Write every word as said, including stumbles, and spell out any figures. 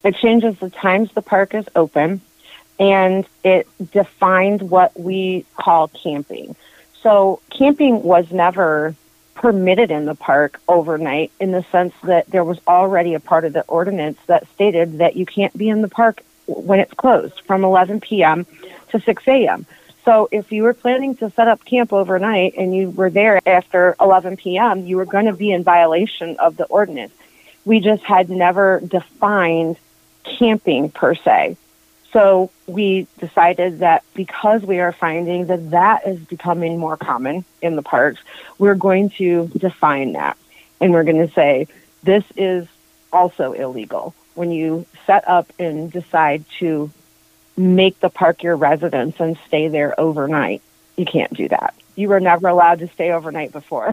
It changes the times the park is open, and it defined what we call camping. So camping was never permitted in the park overnight, in the sense that there was already a part of the ordinance that stated that you can't be in the park when it's closed from eleven p.m. to six a.m. So if you were planning to set up camp overnight and you were there after eleven p.m., you were going to be in violation of the ordinance. We just had never defined camping per se. So we decided that because we are finding that that is becoming more common in the parks, we're going to define that. And we're going to say, this is also illegal. When you set up and decide to make the park your residence and stay there overnight, you can't do that. You were never allowed to stay overnight before.